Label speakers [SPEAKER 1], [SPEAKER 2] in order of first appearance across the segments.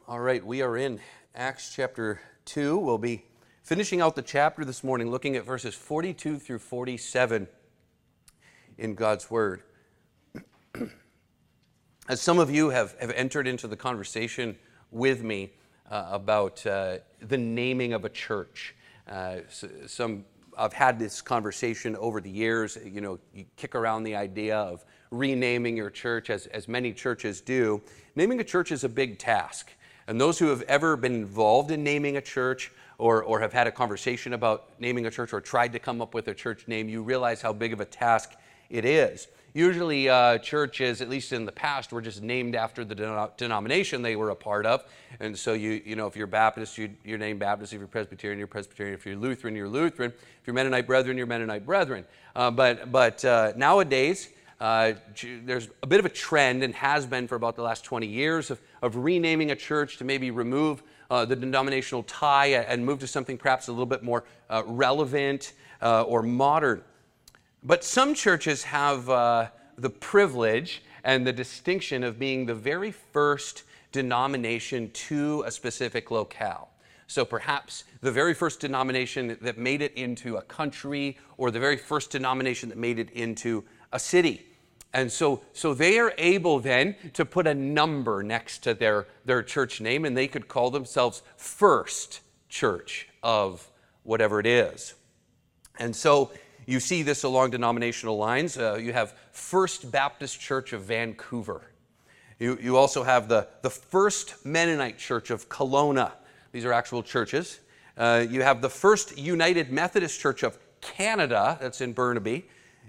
[SPEAKER 1] All right, we are in Acts chapter 2. We'll be finishing out the chapter this morning, looking at verses 42 through 47 in God's Word. As some of you have entered into the conversation with me about the naming of a church, I've had this conversation over the years. You kick around the idea of renaming your church, as many churches do. Naming a church is a big task. And those who have ever been involved in naming a church or have had a conversation about naming a church or tried to come up with a church name, you realize how big of a task it is. Usually churches, at least in the past, were just named after the denomination they were a part of. And so, if you're Baptist, you're named Baptist. If you're Presbyterian, you're Presbyterian. If you're Lutheran, you're Lutheran. If you're Mennonite Brethren, you're Mennonite Brethren. But nowadays, there's a bit of a trend, and has been for about the last 20 years, of renaming a church to maybe remove the denominational tie and move to something perhaps a little bit more relevant or modern. But some churches have the privilege and the distinction of being the very first denomination to a specific locale. So perhaps the very first denomination that made it into a country, or the very first denomination that made it into a city. And so they are able then to put a number next to their church name, and they could call themselves First Church of whatever it is. And so you see this along denominational lines. You have First Baptist Church of Vancouver. You also have the First Mennonite Church of Kelowna. These are actual churches. You have the First United Methodist Church of Canada, that's in Burnaby.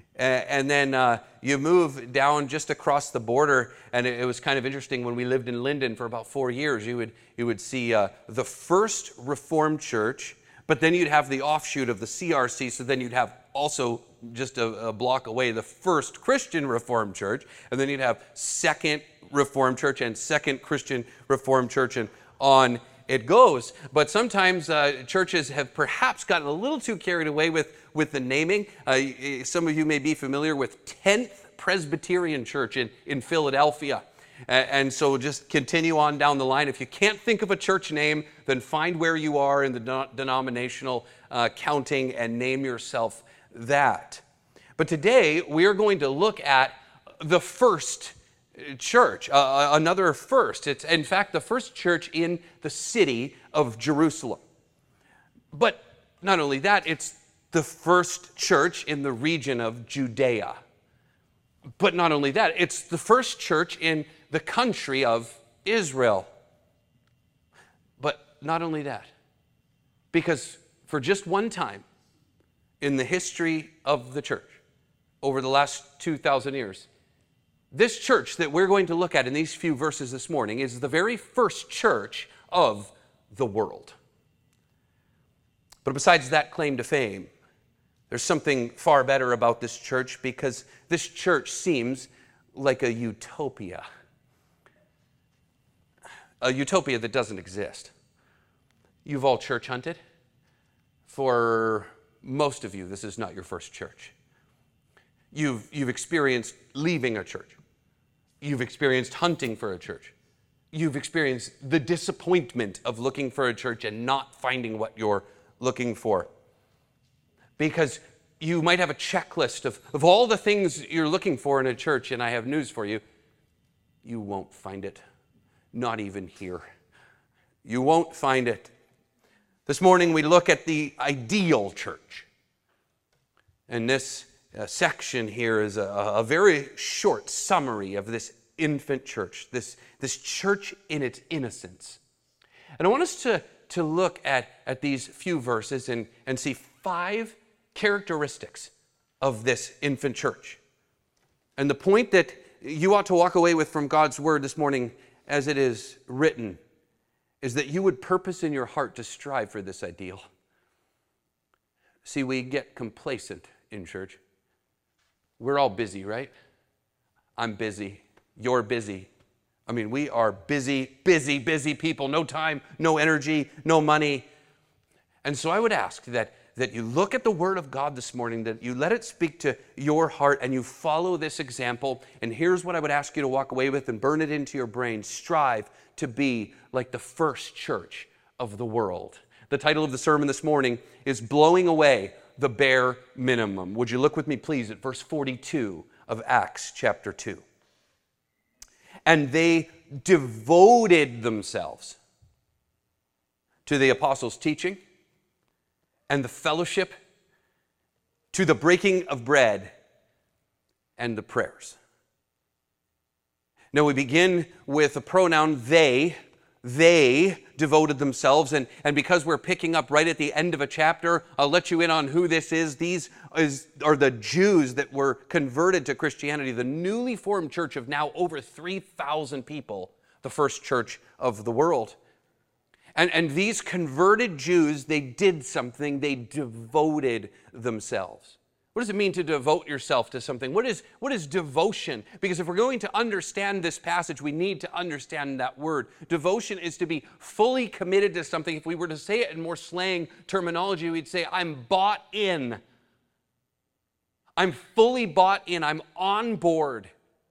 [SPEAKER 1] And then you move down just across the border, and it was kind of interesting when we lived in Linden for about 4 years. You would see the First Reformed Church, but then you'd have the offshoot of the CRC, so then you'd have also just a block away the First Christian Reformed Church, and then you'd have Second Reformed Church and Second Christian Reformed Church, and on it goes. But sometimes churches have perhaps gotten a little too carried away with the naming. Some of you may be familiar with 10th Presbyterian Church in Philadelphia. And so just continue on down the line. If you can't think of a church name, then find where you are in the denominational counting and name yourself that. But today, we are going to look at the first church, another first. It's, in fact, the first church in the city of Jerusalem. But not only that, it's the first church in the region of Judea. But not only that, it's the first church in the country of Israel. But not only that, because for just one time in the history of the church, over the last 2,000 years, this church that we're going to look at in these few verses this morning is the very first church of the world. But besides that claim to fame, there's something far better about this church, because this church seems like a utopia. A utopia that doesn't exist. You've all church hunted. For most of you, this is not your first church. You've experienced leaving a church. You've experienced hunting for a church. You've experienced the disappointment of looking for a church and not finding what you're looking for. Because you might have a checklist of all the things you're looking for in a church, and I have news for you. You won't find it. Not even here. You won't find it. This morning we look at the ideal church. And this section here is a very short summary of this infant church, this church in its innocence. And I want us to look at these few verses and see 5 characteristics of this infant church. And the point that you ought to walk away with from God's Word this morning, as it is written, is that you would purpose in your heart to strive for this ideal. See, we get complacent in church. We're all busy, right? I'm busy. You're busy. I mean, we are busy people. No time, no energy, no money. And so I would ask that that you look at the Word of God this morning, that you let it speak to your heart and you follow this example. And here's what I would ask you to walk away with and burn it into your brain. Strive to be like the first church of the world. The title of the sermon this morning is Blowing Away the Bare Minimum. Would you look with me, please, at verse 42 of Acts chapter 2. And they devoted themselves to the apostles' teaching and the fellowship, to the breaking of bread and the prayers. Now we begin with the pronoun they. They devoted themselves, and because we're picking up right at the end of a chapter, I'll let you in on who this is. These are the Jews that were converted to Christianity, the newly formed church of now over 3,000 people, the first church of the world. And these converted Jews, they did something. They devoted themselves. What does it mean to devote yourself to something? What is devotion? Because if we're going to understand this passage, we need to understand that word. Devotion is to be fully committed to something. If we were to say it in more slang terminology, we'd say, I'm bought in. I'm fully bought in. I'm on board.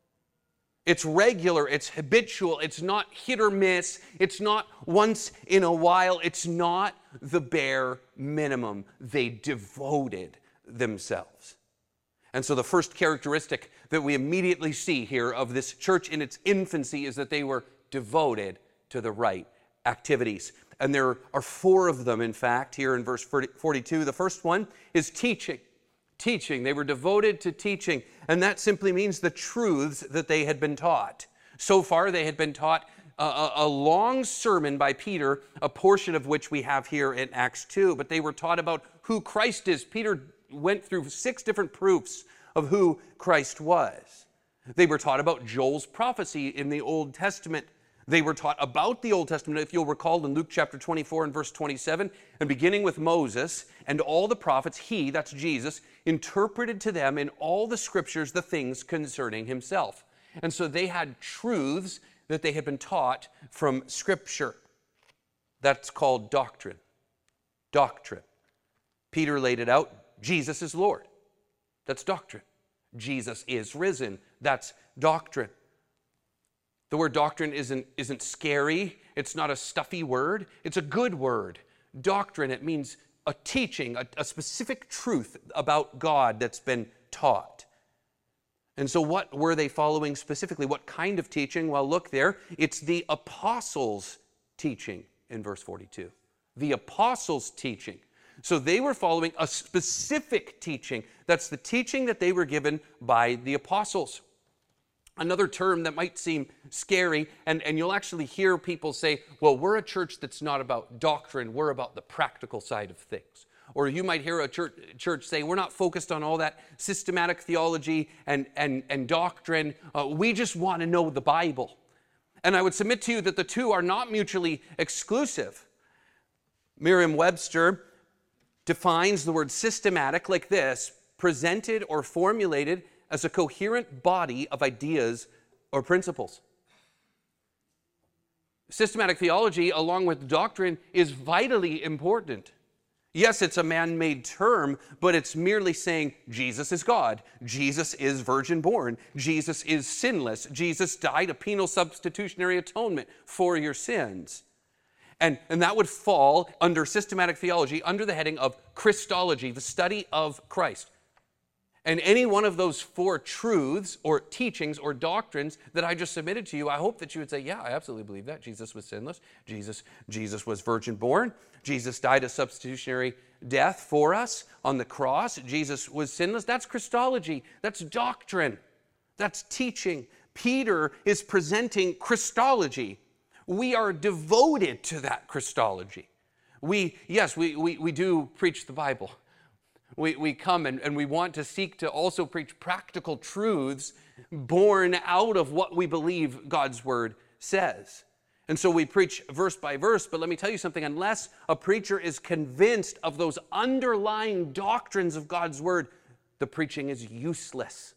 [SPEAKER 1] It's regular, it's habitual, it's not hit or miss, it's not once in a while, it's not the bare minimum. They devoted themselves. And so the first characteristic that we immediately see here of this church in its infancy is that they were devoted to the right activities. And there are four of them, in fact, here in verse 42. The first one is teaching. Teaching. They were devoted to teaching, and that simply means the truths that they had been taught. So far, they had been taught a long sermon by Peter, a portion of which we have here in Acts 2, but they were taught about who Christ is. Peter went through 6 different proofs of who Christ was. They were taught about Joel's prophecy in the Old Testament. They were taught about the Old Testament, if you'll recall, in Luke chapter 24 and verse 27, and beginning with Moses and all the prophets, he, that's Jesus, interpreted to them in all the scriptures the things concerning himself. And so they had truths that they had been taught from Scripture. That's called doctrine. Doctrine. Peter laid it out. Jesus is Lord. That's doctrine. Jesus is risen. That's doctrine. The word doctrine isn't scary. It's not a stuffy word. It's a good word. Doctrine, it means a teaching, a specific truth about God that's been taught. And so what were they following specifically? What kind of teaching? Well, look there. It's the apostles' teaching in verse 42. The apostles' teaching. So they were following a specific teaching. That's the teaching that they were given by the apostles. Another term that might seem scary, and you'll actually hear people say, well, we're a church that's not about doctrine, we're about the practical side of things. Or you might hear a church say, we're not focused on all that systematic theology and doctrine, we just want to know the Bible. And I would submit to you that the two are not mutually exclusive. Merriam-Webster defines the word systematic like this: presented or formulated as a coherent body of ideas or principles. Systematic theology, along with doctrine, is vitally important. Yes, it's a man-made term, but it's merely saying Jesus is God, Jesus is virgin-born, Jesus is sinless, Jesus died a penal substitutionary atonement for your sins. And that would fall under systematic theology, under the heading of Christology, the study of Christ. And any one of those 4 truths or teachings or doctrines that I just submitted to you, I hope that you would say, yeah, I absolutely believe that. Jesus was sinless. Jesus was virgin born. Jesus died a substitutionary death for us on the cross. Jesus was sinless. That's Christology. That's doctrine. That's teaching. Peter is presenting Christology. We are devoted to that Christology. We do preach the Bible. We come and we want to seek to also preach practical truths born out of what we believe God's Word says. And so we preach verse by verse, but let me tell you something. Unless a preacher is convinced of those underlying doctrines of God's Word, the preaching is useless.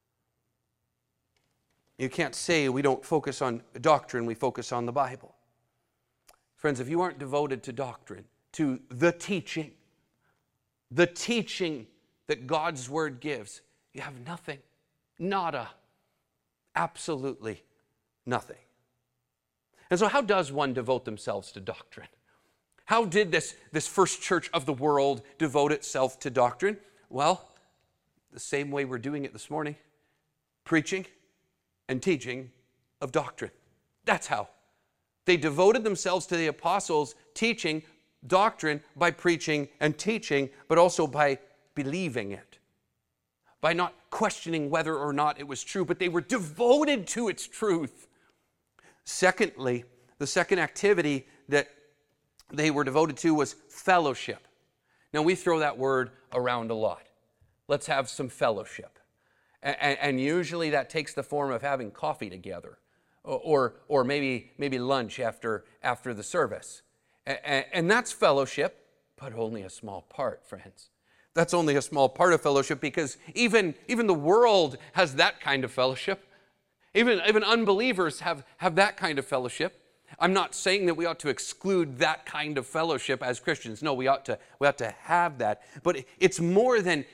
[SPEAKER 1] You can't say we don't focus on doctrine, we focus on the Bible. Friends, if you aren't devoted to doctrine, to the teaching, the teaching that God's word gives, you have nothing. Nada. Absolutely nothing. And so how does one devote themselves to doctrine? How did this first church of the world devote itself to doctrine? Well, the same way we're doing it this morning. Preaching and teaching of doctrine. That's how. They devoted themselves to the apostles' teaching doctrine by preaching and teaching, but also by believing it. By not questioning whether or not it was true, but they were devoted to its truth. Secondly, the second activity that they were devoted to was fellowship. Now, we throw that word around a lot. Let's have some fellowship. And usually that takes the form of having coffee together or maybe lunch after the service. And that's fellowship, but only a small part, friends. That's only a small part of fellowship, because even the world has that kind of fellowship. Even unbelievers have that kind of fellowship. I'm not saying that we ought to exclude that kind of fellowship as Christians. No, we ought to have that. But it's more than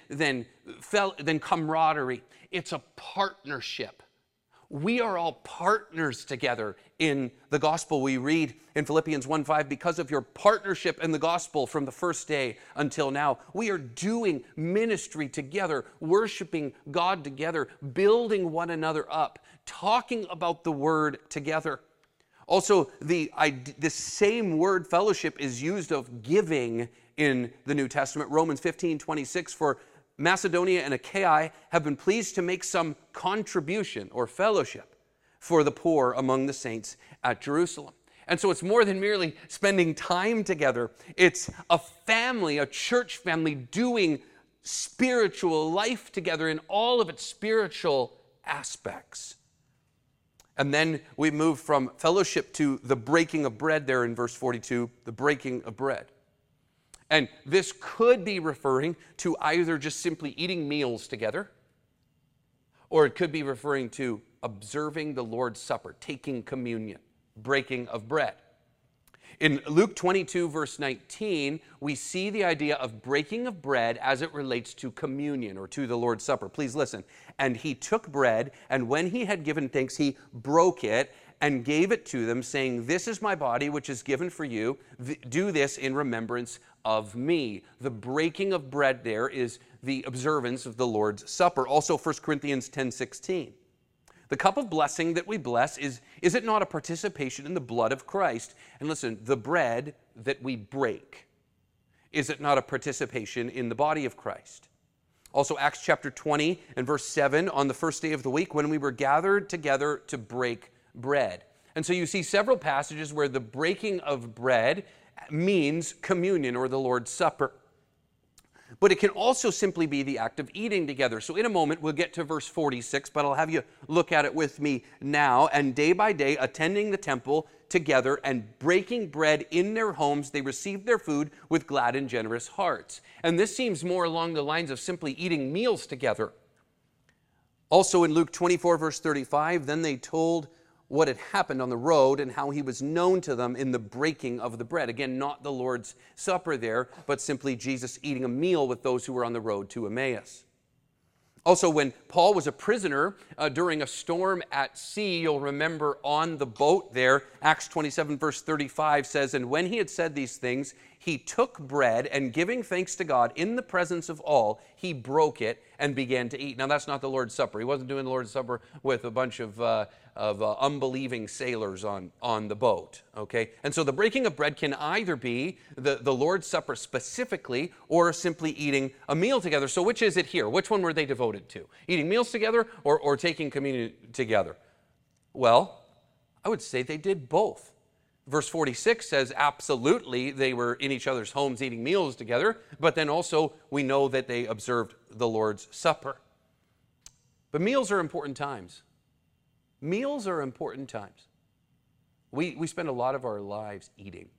[SPEAKER 1] camaraderie. It's a partnership. We are all partners together in the gospel. We read in Philippians 1:5, because of your partnership in the gospel from the first day until now, we are doing ministry together, worshiping God together, building one another up, talking about the word together. Also, the same word fellowship is used of giving in the New Testament. Romans 15:26, for Macedonia and Achaia have been pleased to make some contribution or fellowship for the poor among the saints at Jerusalem. And so it's more than merely spending time together. It's a family, a church family, doing spiritual life together in all of its spiritual aspects. And then we move from fellowship to the breaking of bread there in verse 42, the breaking of bread. And this could be referring to either just simply eating meals together, or it could be referring to observing the Lord's Supper, taking communion, breaking of bread. In Luke 22, verse 19, we see the idea of breaking of bread as it relates to communion or to the Lord's Supper. Please listen. And he took bread, and when he had given thanks, he broke it and gave it to them, saying, "This is my body, which is given for you. Do this in remembrance of me." The breaking of bread there is the observance of the Lord's Supper. Also, 1 Corinthians 10:16. The cup of blessing that we bless, is it not a participation in the blood of Christ? And listen, the bread that we break, is it not a participation in the body of Christ? Also, Acts chapter 20 and verse 7, on the first day of the week, when we were gathered together to break bread. And so you see several passages where the breaking of bread means communion or the Lord's Supper. But it can also simply be the act of eating together. So in a moment, we'll get to verse 46, but I'll have you look at it with me now. And day by day, attending the temple together and breaking bread in their homes, they received their food with glad and generous hearts. And this seems more along the lines of simply eating meals together. Also in Luke 24, verse 35, then they told what had happened on the road and how he was known to them in the breaking of the bread. Again, not the Lord's Supper there, but simply Jesus eating a meal with those who were on the road to Emmaus. Also, when Paul was a prisoner during a storm at sea, you'll remember on the boat there, Acts 27 verse 35 says, and when he had said these things, he took bread and giving thanks to God in the presence of all, he broke it and began to eat. Now, that's not the Lord's Supper. He wasn't doing the Lord's Supper with a bunch of unbelieving sailors on the boat, okay? And so the breaking of bread can either be the Lord's Supper specifically or simply eating a meal together. So which is it here? Which one were they devoted to? Eating meals together or taking communion together? Well, I would say they did both. Verse 46 says absolutely they were in each other's homes eating meals together, but then also we know that they observed the Lord's Supper. But meals are important times. Meals are important times. We spend a lot of our lives eating.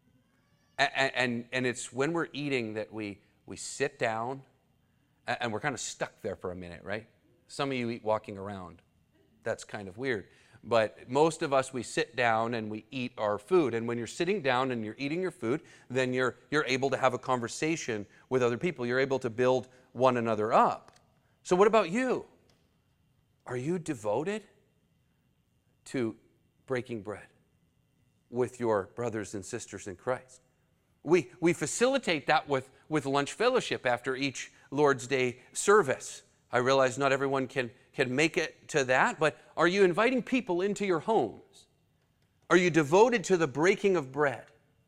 [SPEAKER 1] And it's when we're eating that we sit down and we're kind of stuck there for a minute, right? Some of you eat walking around. That's kind of weird. But most of us, we sit down and we eat our food. And when you're sitting down and you're eating your food, then you're able to have a conversation with other people. You're able to build one another up. So what about you? Are you devoted to breaking bread with your brothers and sisters in Christ? We facilitate that with lunch fellowship after each Lord's Day service. I realize not everyone can make it to that, but are you inviting people into your homes? Are you devoted to the breaking of bread?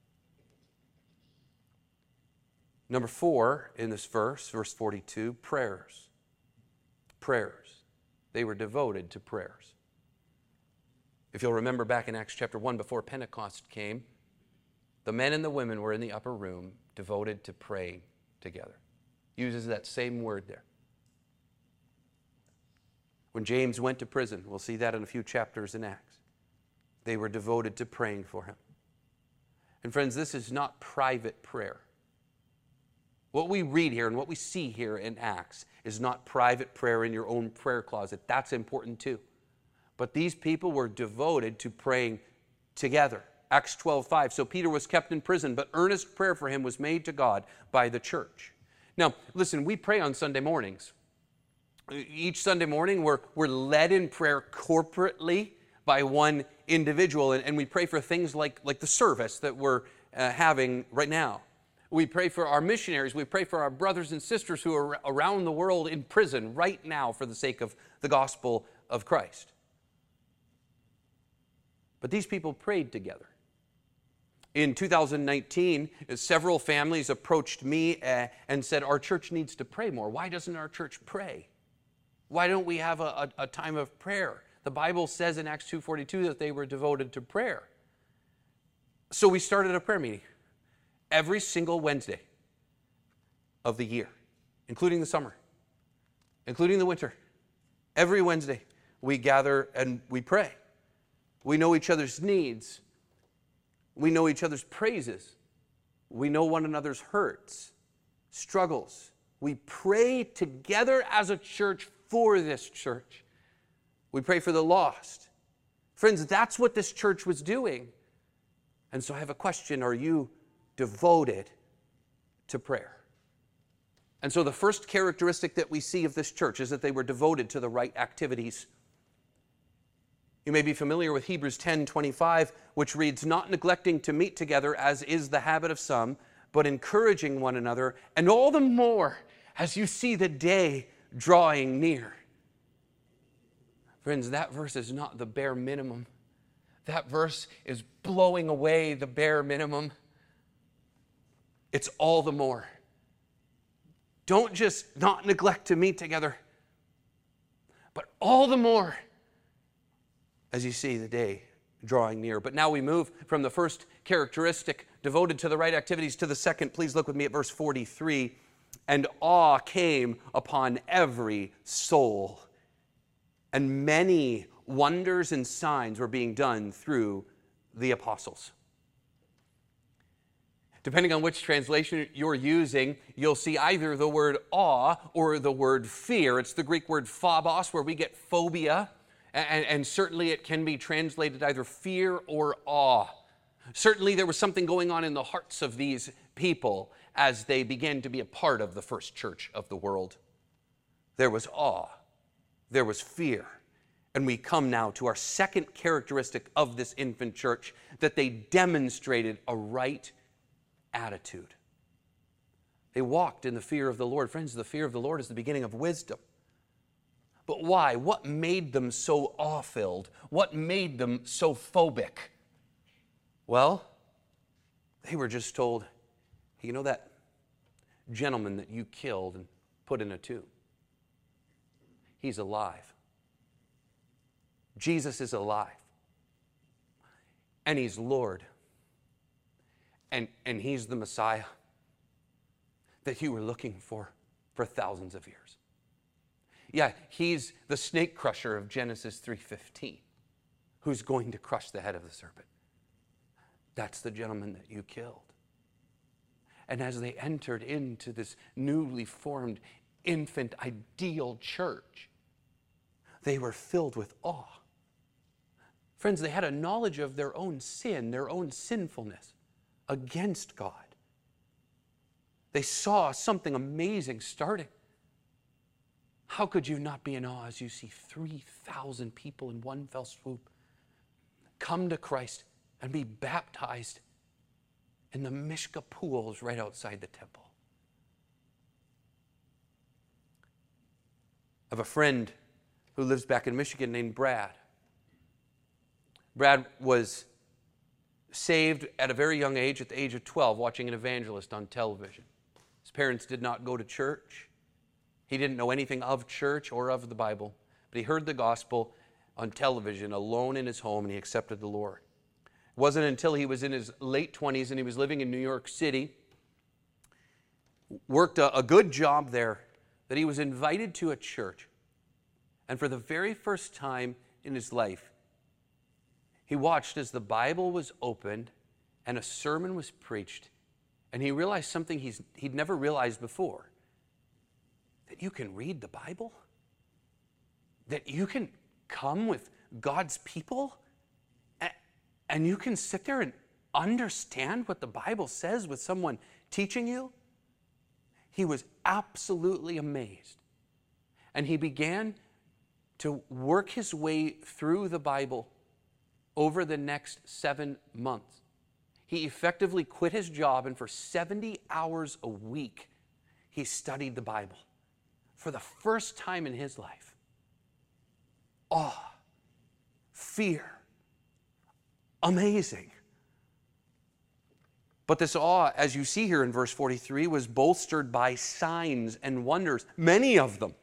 [SPEAKER 1] Number 4 in this verse 42, prayers. Prayers. They were devoted to prayers. If you'll remember back in Acts chapter 1, before Pentecost came, the men and the women were in the upper room devoted to praying together. Uses that same word there. When James went to prison, we'll see that in a few chapters in Acts, they were devoted to praying for him. And friends, this is not private prayer. What we read here and what we see here in Acts is not private prayer in your own prayer closet. That's important too. But these people were devoted to praying together. Acts 12:5. So Peter was kept in prison, but earnest prayer for him was made to God by the church. Now, listen, we pray on Sunday mornings. Each Sunday morning, we're led in prayer corporately by one individual, and we pray for things like the service that we're having right now. We pray for our missionaries. We pray for our brothers and sisters who are around the world in prison right now for the sake of the gospel of Christ. But these people prayed together. In 2019, several families approached me and said, our church needs to pray more. Why doesn't our church pray? Why don't we have a time of prayer? The Bible says in Acts 2:42 that they were devoted to prayer. So we started a prayer meeting every single Wednesday of the year, including the summer, including the winter. Every Wednesday we gather and we pray. We know each other's needs. We know each other's praises. We know one another's hurts, struggles. We pray together as a church for this church. We pray for the lost. Friends, that's what this church was doing. And so I have a question. Are you devoted to prayer? And so the first characteristic that we see of this church is that they were devoted to the right activities. You may be familiar with Hebrews 10:25, which reads, not neglecting to meet together as is the habit of some, but encouraging one another, and all the more as you see the day drawing near. Friends, that verse is not the bare minimum. That verse is blowing away the bare minimum. It's all the more. Don't just not neglect to meet together, but all the more as you see the day drawing near. But now we move from the first characteristic, devoted to the right activities, to the second. Please look with me at verse 43. And awe came upon every soul, and many wonders and signs were being done through the apostles. Depending on which translation you're using, you'll see either the word awe or the word fear. It's the Greek word phobos, where we get phobia, and certainly it can be translated either fear or awe. Certainly there was something going on in the hearts of these people as they began to be a part of the first church of the world. There was awe. There was fear. And we come now to our second characteristic of this infant church, that they demonstrated a right attitude. They walked in the fear of the Lord. Friends, the fear of the Lord is the beginning of wisdom. But why? What made them so awe-filled? What made them so phobic? Well, they were just told, you know that gentleman that you killed and put in a tomb? He's alive. Jesus is alive. And he's Lord. And he's the Messiah that you were looking for thousands of years. Yeah, he's the snake crusher of Genesis 3:15, who's going to crush the head of the serpent. That's the gentleman that you killed. And as they entered into this newly formed infant ideal church, they were filled with awe. Friends, they had a knowledge of their own sin, their own sinfulness against God. They saw something amazing starting. How could you not be in awe as you see 3,000 people in one fell swoop come to Christ and be baptized in the Mishka pools right outside the temple? I have a friend who lives back in Michigan named Brad. Brad was saved at a very young age, at the age of 12, watching an evangelist on television. His parents did not go to church. He didn't know anything of church or of the Bible, but he heard the gospel on television alone in his home, and he accepted the Lord. It wasn't until he was in his late 20s and he was living in New York City, worked a good job there, that he was invited to a church. And for the very first time in his life, he watched as the Bible was opened and a sermon was preached, and he realized something he'd never realized before. That you can read the Bible? That you can come with God's people? And you can sit there and understand what the Bible says with someone teaching you? He was absolutely amazed. And he began to work his way through the Bible over the next 7 months. He effectively quit his job, and for 70 hours a week, he studied the Bible for the first time in his life. Awe, fear, amazing. But this awe, as you see here in verse 43, was bolstered by signs and wonders, many of them.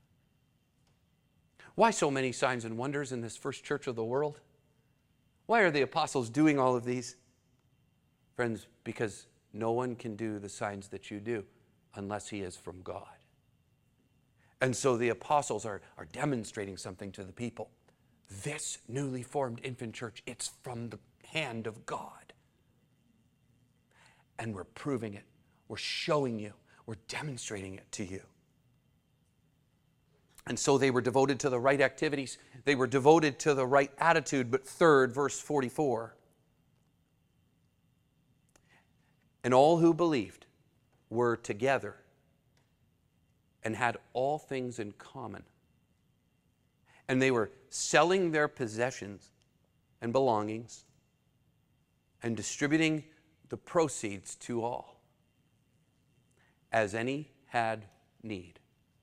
[SPEAKER 1] Why so many signs and wonders in this first church of the world? Why are the apostles doing all of these? Friends, because no one can do the signs that you do unless he is from God. And so the apostles are demonstrating something to the people. This newly formed infant church, it's from the hand of God. And we're proving it. We're showing you. We're demonstrating it to you. And so they were devoted to the right activities. They were devoted to the right attitude. But third, verse 44. And all who believed were together and had all things in common. And they were selling their possessions and belongings and distributing the proceeds to all, as any had need.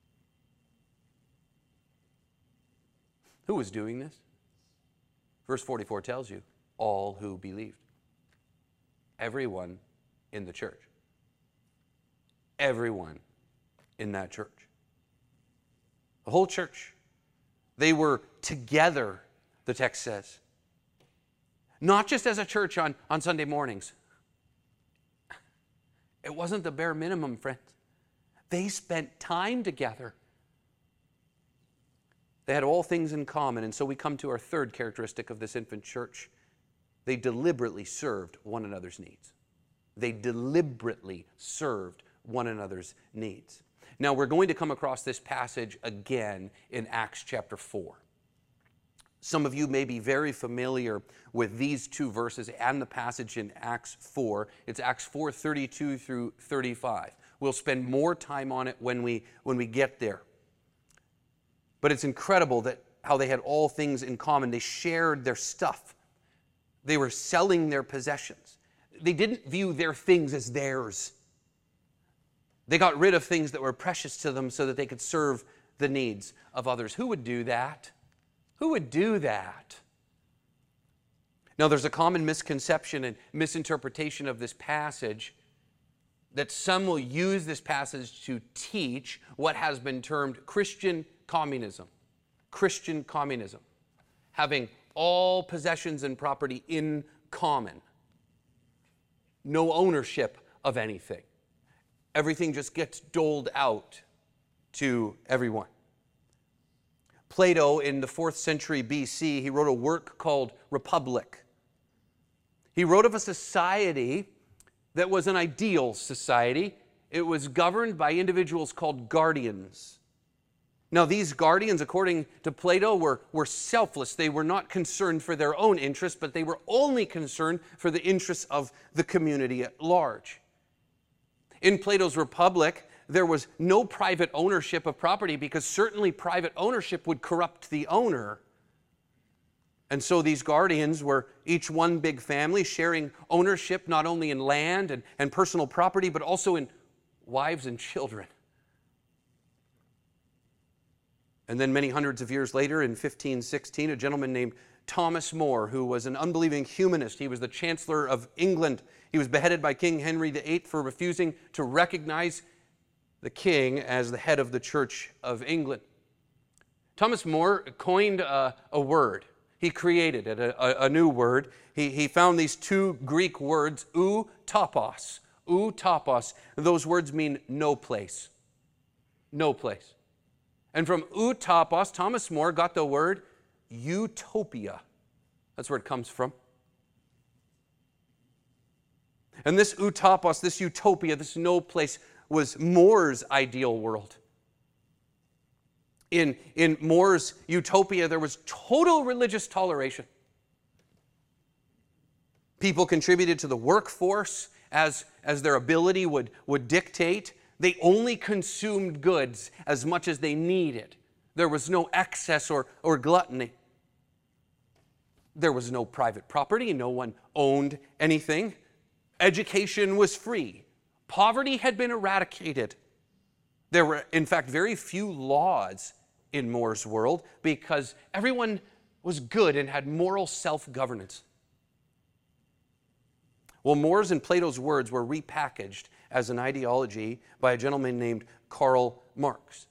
[SPEAKER 1] Who was doing this? Verse 44 tells you, all who believed. Everyone in the church. Everyone in that church. The whole church. They were together, the text says. Not just as a church on Sunday mornings. It wasn't the bare minimum, friends. They spent time together. They had all things in common. And so we come to our third characteristic of this infant church. They deliberately served one another's needs. They deliberately served one another's needs. Now, we're going to come across this passage again in Acts chapter 4. Some of you may be very familiar with these two verses and the passage in Acts 4. It's Acts 4:32 through 35. We'll spend more time on it when we get there. But it's incredible that how they had all things in common. They shared their stuff. They were selling their possessions. They didn't view their things as theirs. They got rid of things that were precious to them so that they could serve the needs of others. Who would do that? Who would do that? Now, there's a common misconception and misinterpretation of this passage that some will use this passage to teach what has been termed Christian communism. Christian communism. Having all possessions and property in common. No ownership of anything. Everything just gets doled out to everyone. Plato, in the 4th century BC, he wrote a work called Republic. He wrote of a society that was an ideal society. It was governed by individuals called guardians. Now, these guardians, according to Plato, were selfless. They were not concerned for their own interests, but they were only concerned for the interests of the community at large. In Plato's Republic, there was no private ownership of property because certainly private ownership would corrupt the owner. And so these guardians were each one big family sharing ownership not only in land and personal property, but also in wives and children. And then many hundreds of years later, in 1516, a gentleman named Thomas More, who was an unbelieving humanist, he was the Chancellor of England. He was beheaded by King Henry VIII for refusing to recognize the king as the head of the Church of England. Thomas More coined a word. He created it, a new word. He found these two Greek words, ou topos. Ou topos. Those words mean no place. No place. And from ou topos, Thomas More got the word utopia. That's where it comes from. And this ou topos, this utopia, this no place, was More's ideal world. In More's utopia, there was total religious toleration. People contributed to the workforce as their ability would dictate. They only consumed goods as much as they needed. There was no excess or gluttony. There was no private property. No one owned anything. Education was free. Poverty had been eradicated. There were, in fact, very few laws in More's world because everyone was good and had moral self-governance. Well, More's and Plato's words were repackaged as an ideology by a gentleman named Karl Marx.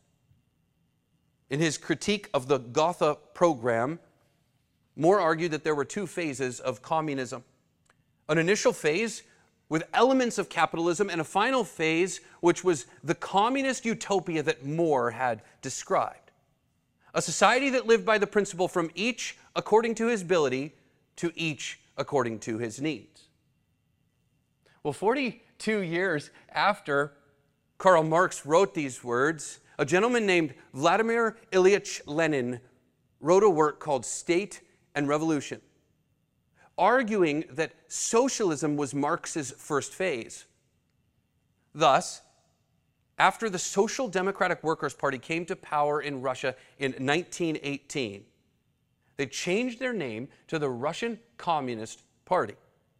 [SPEAKER 1] In his critique of the Gotha program, More argued that there were two phases of communism. An initial phase with elements of capitalism and a final phase which was the communist utopia that More had described. A society that lived by the principle from each according to his ability to each according to his needs. Well, 42 years after Karl Marx wrote these words, a gentleman named Vladimir Ilyich Lenin wrote a work called State and Revolution, arguing that socialism was Marx's first phase. Thus, after the Social Democratic Workers' Party came to power in Russia in 1918, they changed their name to the Russian Communist Party.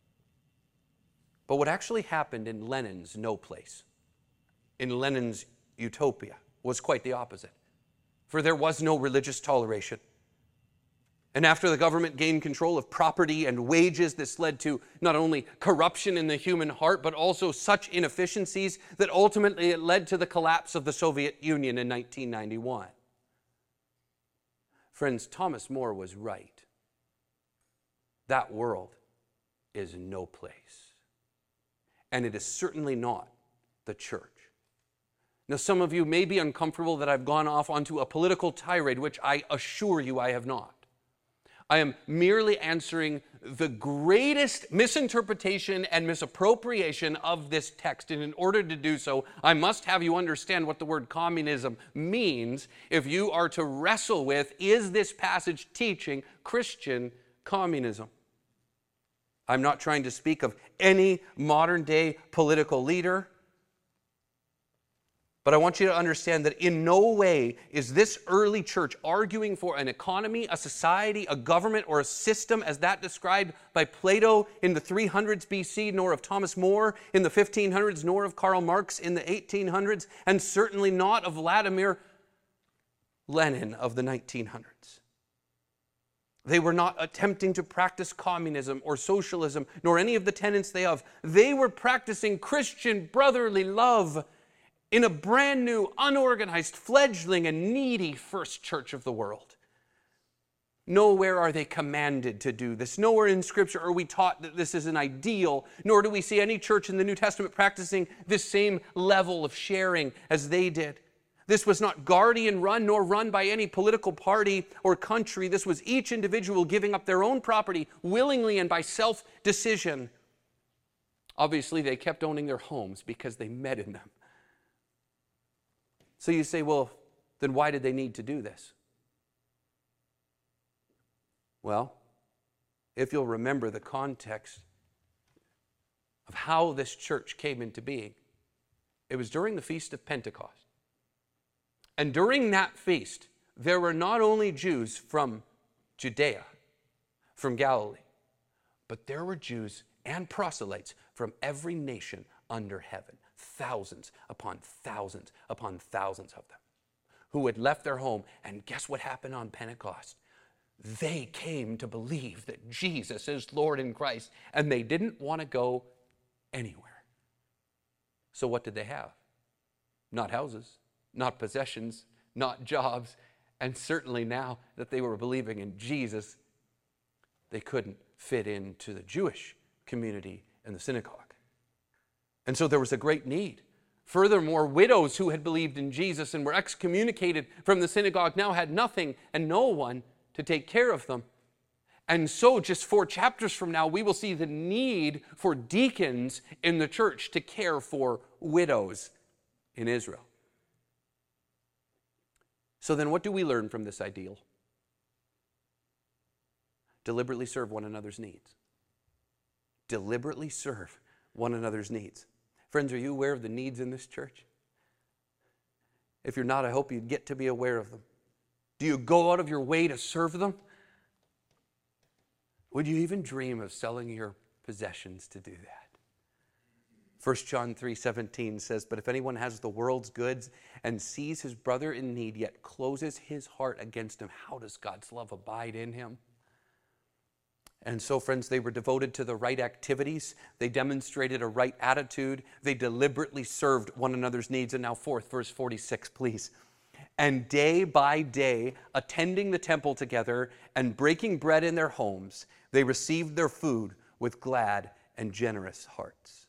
[SPEAKER 1] But what actually happened in Lenin's no place, in Lenin's utopia, was quite the opposite. For there was no religious toleration. And after the government gained control of property and wages, this led to not only corruption in the human heart, but also such inefficiencies that ultimately it led to the collapse of the Soviet Union in 1991. Friends, Thomas More was right. That world is no place. And it is certainly not the church. Now, some of you may be uncomfortable that I've gone off onto a political tirade, which I assure you I have not. I am merely answering the greatest misinterpretation and misappropriation of this text. And in order to do so, I must have you understand what the word communism means if you are to wrestle with, is this passage teaching Christian communism? I'm not trying to speak of any modern day political leader, but I want you to understand that in no way is this early church arguing for an economy, a society, a government, or a system as that described by Plato in the 300s BC, nor of Thomas More in the 1500s, nor of Karl Marx in the 1800s, and certainly not of Vladimir Lenin of the 1900s. They were not attempting to practice communism or socialism, nor any of the tenets thereof. They were practicing Christian brotherly love in a brand new, unorganized, fledgling, and needy first church of the world. Nowhere are they commanded to do this. Nowhere in Scripture are we taught that this is an ideal, nor do we see any church in the New Testament practicing this same level of sharing as they did. This was not guardian run, nor run by any political party or country. This was each individual giving up their own property willingly and by self-decision. Obviously, they kept owning their homes because they met in them. So you say, well, then why did they need to do this? Well, if you'll remember the context of how this church came into being, it was during the Feast of Pentecost. And during that feast, there were not only Jews from Judea, from Galilee, but there were Jews and proselytes from every nation under heaven, thousands upon thousands upon thousands of them, who had left their home. And guess what happened on Pentecost? They came to believe that Jesus is Lord in Christ, and they didn't want to go anywhere. So what did they have? Not houses, not possessions, not jobs, and certainly now that they were believing in Jesus, they couldn't fit into the Jewish community and the synagogue. And so there was a great need. Furthermore, widows who had believed in Jesus and were excommunicated from the synagogue now had nothing and no one to take care of them. And so just 4 chapters from now, we will see the need for deacons in the church to care for widows in Israel. So then what do we learn from this ideal? Deliberately serve one another's needs. Deliberately serve one another's needs. Friends, are you aware of the needs in this church? If you're not, I hope you get to be aware of them. Do you go out of your way to serve them? Would you even dream of selling your possessions to do that? 1 John 3:17 says, "But if anyone has the world's goods and sees his brother in need, yet closes his heart against him, how does God's love abide in him?" And so, friends, they were devoted to the right activities. They demonstrated a right attitude. They deliberately served one another's needs. And now fourth, verse 46, please. "And day by day, attending the temple together and breaking bread in their homes, they received their food with glad and generous hearts."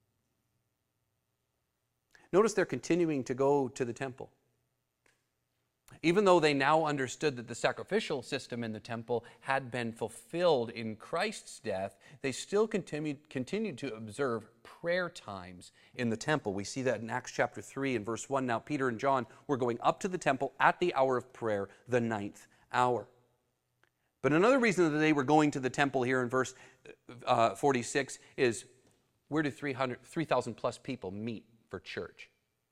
[SPEAKER 1] Notice they're continuing to go to the temple. Even though they now understood that the sacrificial system in the temple had been fulfilled in Christ's death, they still continued to observe prayer times in the temple. We see that in Acts chapter 3 and verse 1. "Now Peter and John were going up to the temple at the hour of prayer, the 9th hour." But another reason that they were going to the temple here in verse 46 is, where do 3,000 plus people meet for church?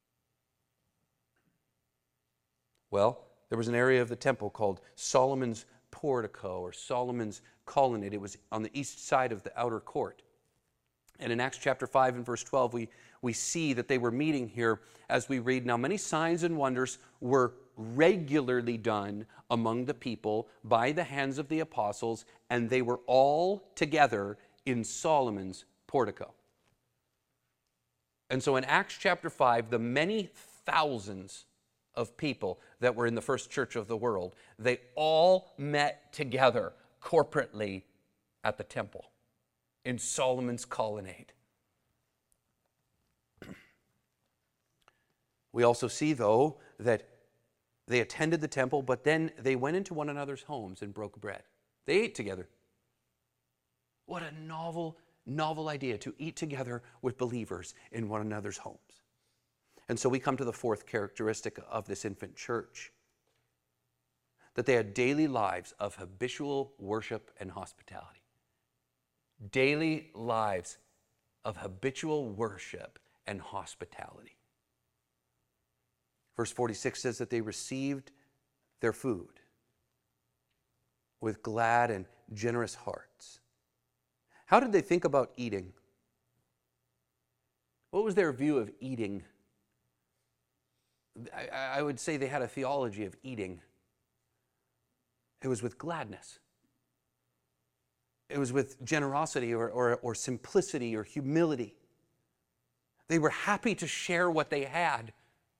[SPEAKER 1] Well, there was an area of the temple called Solomon's portico or Solomon's colonnade. It was on the east side of the outer court. And in Acts chapter 5 and verse 12, we see that they were meeting here as we read, "Now many signs and wonders were regularly done among the people by the hands of the apostles, and they were all together in Solomon's portico." And so in Acts chapter 5, the many thousands of people that were in the first church of the world, they all met together corporately at the temple in Solomon's colonnade. We also see, though, that they attended the temple, but then they went into one another's homes and broke bread. They ate together. What a novel idea to eat together with believers in one another's homes. And so we come to the fourth characteristic of this infant church, that they had daily lives of habitual worship and hospitality. Daily lives of habitual worship and hospitality. Verse 46 says that they received their food with glad and generous hearts. How did they think about eating? What was their view of eating? I would say they had a theology of eating. It was with gladness. It was with generosity or simplicity or humility. They were happy to share what they had.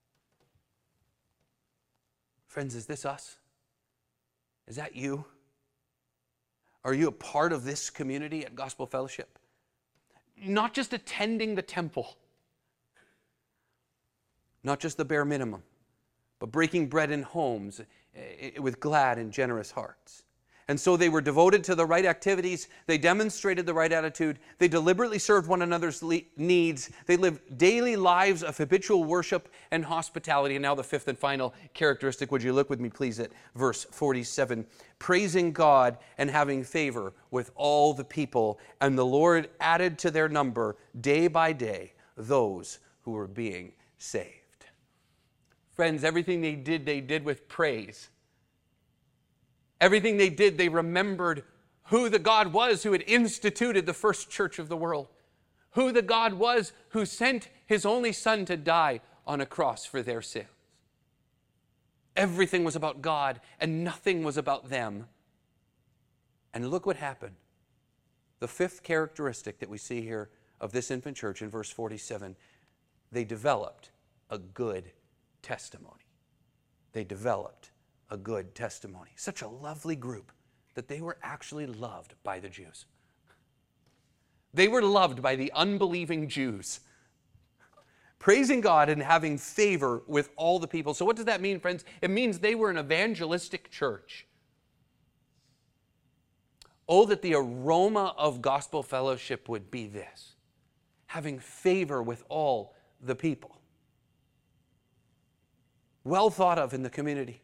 [SPEAKER 1] Friends, is this us? Is that you? Are you a part of this community at Gospel Fellowship? Not just attending the temple, not just the bare minimum, but breaking bread in homes with glad and generous hearts. And so they were devoted to the right activities. They demonstrated the right attitude. They deliberately served one another's needs. They lived daily lives of habitual worship and hospitality. And now the fifth and final characteristic. Would you look with me, please, at verse 47. Praising God and having favor with all the people. And the Lord added to their number day by day those who were being saved. Friends, everything they did with praise. Everything they did, they remembered who the God was who had instituted the first church of the world. Who the God was who sent his only Son to die on a cross for their sins. Everything was about God and nothing was about them. And look what happened. The fifth characteristic that we see here of this infant church in verse 47, they developed a good testimony. They developed a good testimony. Such a lovely group that they were actually loved by the Jews. They were loved by the unbelieving Jews. Praising God and having favor with all the people. So what does that mean, friends? It means they were an evangelistic church. Oh, that the aroma of gospel fellowship would be this. Having favor with all the people. Well thought of in the community.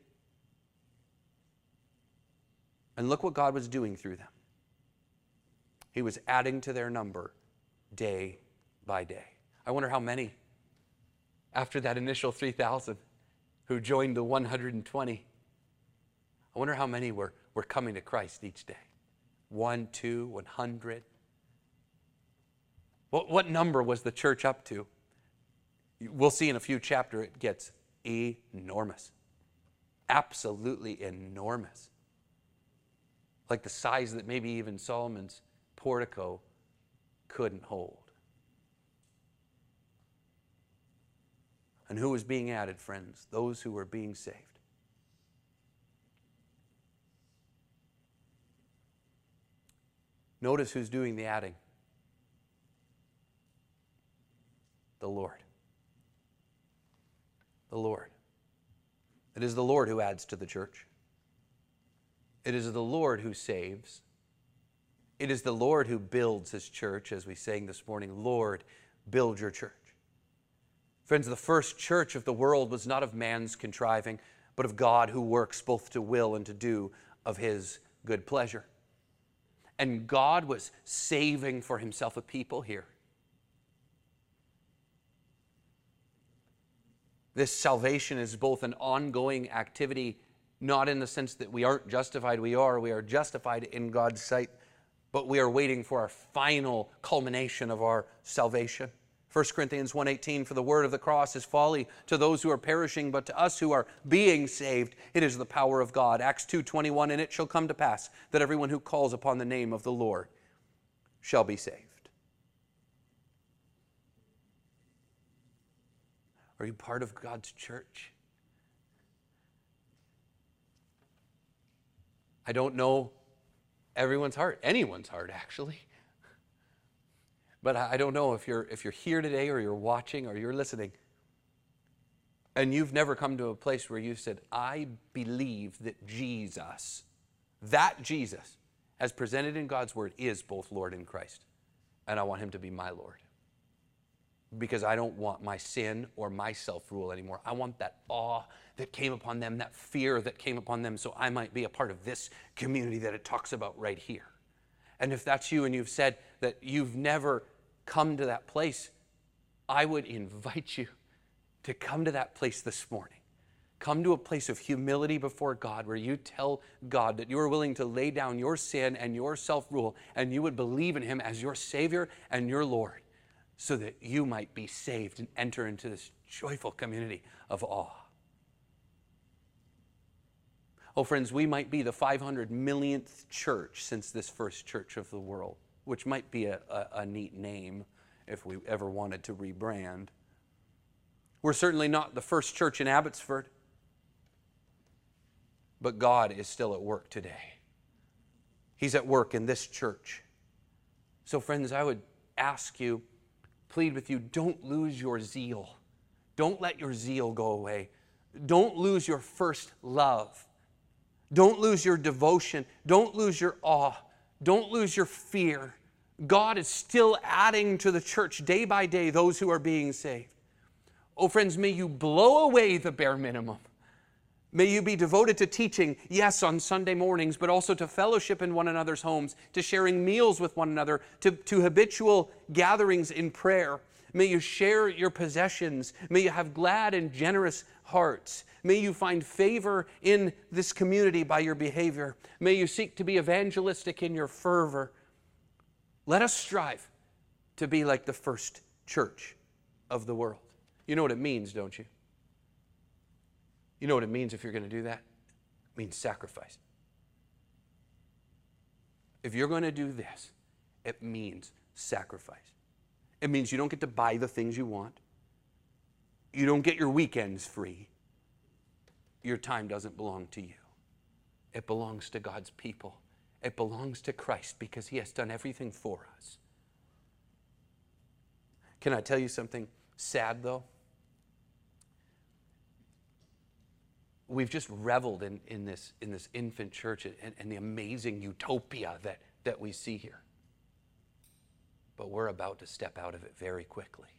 [SPEAKER 1] And look what God was doing through them. He was adding to their number day by day. I wonder how many, after that initial 3,000 who joined the 120, I wonder how many were coming to Christ each day. 1, 2, 100. What number was the church up to? We'll see in a few chapters it gets enormous. Absolutely enormous. Like the size that maybe even Solomon's portico couldn't hold. And who was being added, friends? Those who were being saved. Notice who's doing the adding. The Lord. The Lord. It is the Lord who adds to the church. It is the Lord who saves. It is the Lord who builds his church, as we sang this morning, Lord, build your church. Friends, the first church of the world was not of man's contriving, but of God who works both to will and to do of his good pleasure. And God was saving for himself a people here. This salvation is both an ongoing activity, not in the sense that we aren't justified, we are justified in God's sight, but we are waiting for our final culmination of our salvation. 1 Corinthians 1:18, for the word of the cross is folly to those who are perishing, but to us who are being saved, it is the power of God. Acts 2:21, and it shall come to pass that everyone who calls upon the name of the Lord shall be saved. Are you part of God's church? I don't know everyone's heart, anyone's heart actually. But I don't know if you're here today or you're watching or you're listening and you've never come to a place where you said, I believe that Jesus, as presented in God's word, is both Lord and Christ. And I want him to be my Lord. Because I don't want my sin or my self-rule anymore. I want that awe that came upon them, that fear that came upon them, so I might be a part of this community that it talks about right here. And if that's you and you've said that you've never come to that place, I would invite you to come to that place this morning. Come to a place of humility before God where you tell God that you are willing to lay down your sin and your self-rule and you would believe in him as your Savior and your Lord, so that you might be saved and enter into this joyful community of awe. Oh, friends, we might be the 500 millionth church since this first church of the world, which might be a neat name if we ever wanted to rebrand. We're certainly not the first church in Abbotsford, but God is still at work today. He's at work in this church. So, friends, I would ask you, plead with you, don't lose your zeal. Don't let your zeal go away. Don't lose your first love. Don't lose your devotion. Don't lose your awe. Don't lose your fear. God is still adding to the church day by day those who are being saved. Oh, friends, may you blow away the bare minimum. May you be devoted to teaching, yes, on Sunday mornings, but also to fellowship in one another's homes, to sharing meals with one another, to habitual gatherings in prayer. May you share your possessions. May you have glad and generous hearts. May you find favor in this community by your behavior. May you seek to be evangelistic in your fervor. Let us strive to be like the first church of the world. You know what it means, don't you? You know what it means if you're going to do that? It means sacrifice. If you're going to do this, it means sacrifice. It means you don't get to buy the things you want. You don't get your weekends free. Your time doesn't belong to you. It belongs to God's people. It belongs to Christ because He has done everything for us. Can I tell you something sad, though? We've just reveled in this infant church and the amazing utopia that we see here. But we're about to step out of it very quickly.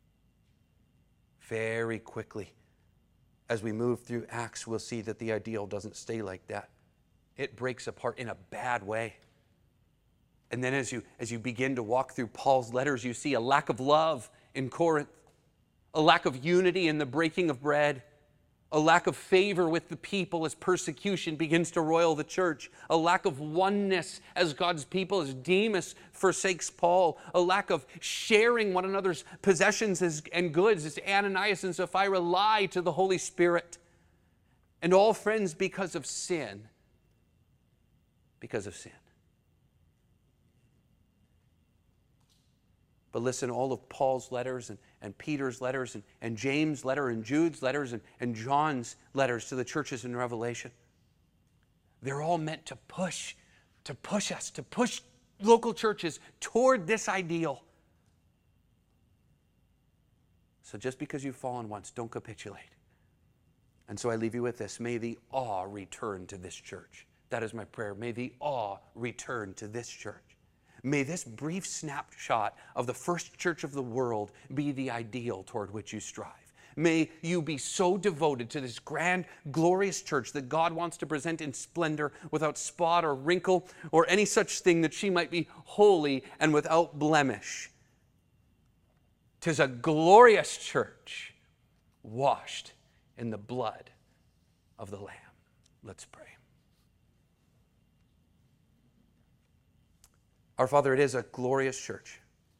[SPEAKER 1] Very quickly. As we move through Acts, we'll see that the ideal doesn't stay like that. It breaks apart in a bad way. And then as you begin to walk through Paul's letters, you see a lack of love in Corinth, a lack of unity in the breaking of bread, a lack of favor with the people as persecution begins to roil the church, a lack of oneness as God's people as Demas forsakes Paul, a lack of sharing one another's possessions and goods as Ananias and Sapphira lie to the Holy Spirit. And all, friends, because of sin. Because of sin. But listen, all of Paul's letters and Peter's letters and James' letter and Jude's letters and John's letters to the churches in Revelation, they're all meant to push us, to push local churches toward this ideal. So just because you've fallen once, don't capitulate. And so I leave you with this. May the awe return to this church. That is my prayer. May the awe return to this church. May this brief snapshot of the first church of the world be the ideal toward which you strive. May you be so devoted to this grand, glorious church that God wants to present in splendor, without spot or wrinkle or any such thing, that she might be holy and without blemish. 'Tis a glorious church washed in the blood of the Lamb. Let's pray. Our Father, it is a glorious church.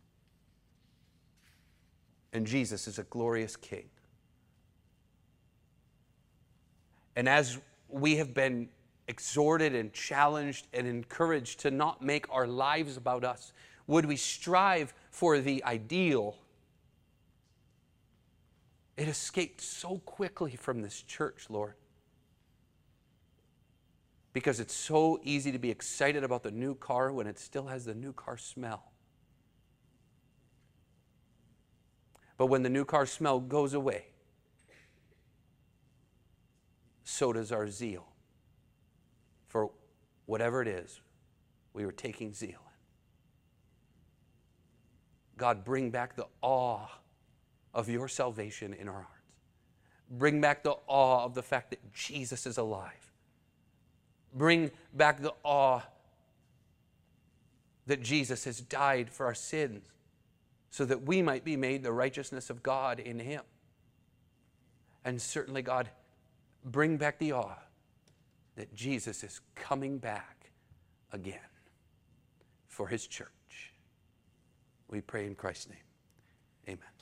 [SPEAKER 1] And Jesus is a glorious King. And as we have been exhorted and challenged and encouraged to not make our lives about us, would we strive for the ideal? It escaped so quickly from this church, Lord. Because it's so easy to be excited about the new car when it still has the new car smell. But when the new car smell goes away, so does our zeal for whatever it is we were taking zeal in. God, bring back the awe of your salvation in our hearts. Bring back the awe of the fact that Jesus is alive. Bring back the awe that Jesus has died for our sins so that we might be made the righteousness of God in Him. And certainly, God, bring back the awe that Jesus is coming back again for His church. We pray in Christ's name. Amen.